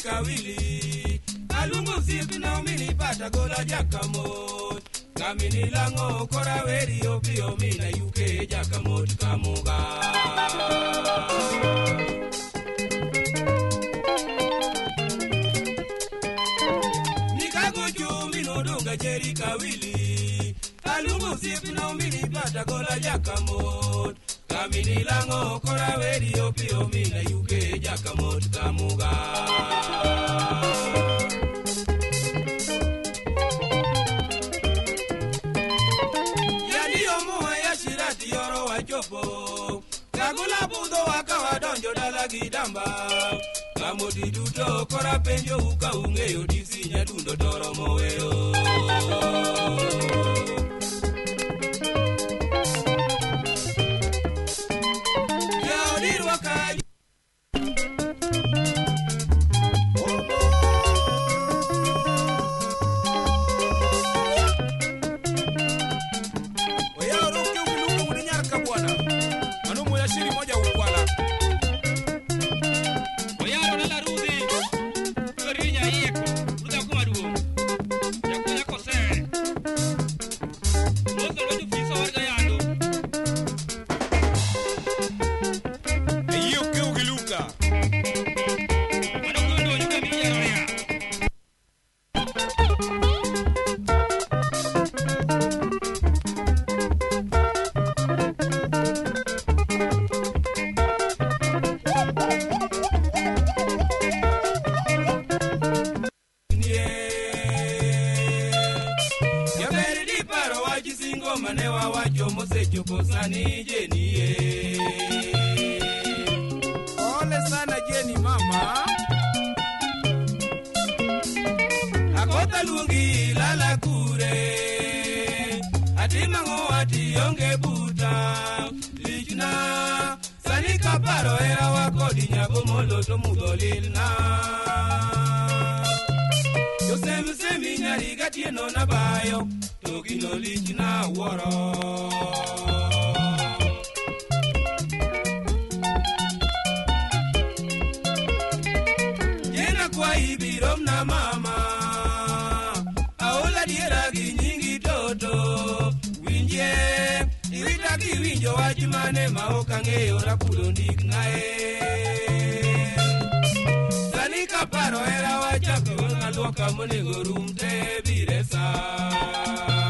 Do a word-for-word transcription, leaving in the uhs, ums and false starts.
kawili alungu sipi na umini pata gola jakamot kamini lango kora weri opio mina yuke jakamot kamuga nikago chumi noduga jeri kawili alungu sipi na umini pata gola jakamot kamini lango kora weri opio mina yuke jakamot kamuga yani omo ya shirati yoro wachopo kagula budo wakawa donjo dala gidamba kamoti duto kora penjo uka ungeyo disi nyadundo toro moweo manewa wacho mosecho kosani jenie ole sana jeni mama akota luongi lala kure atimango ati onge buta lichna sani kaparo era wakodi nyago molo to mudolilna yosem semi nyari gatieno na bayo Tokino lichina woro Jena kwa ibirom na mama Aola diera ginyingi toto Winje Iwita kiwinjo wachimane maokange ora kulondik nae Sani kaparo era wachako Ngaluoka monego rumte biresa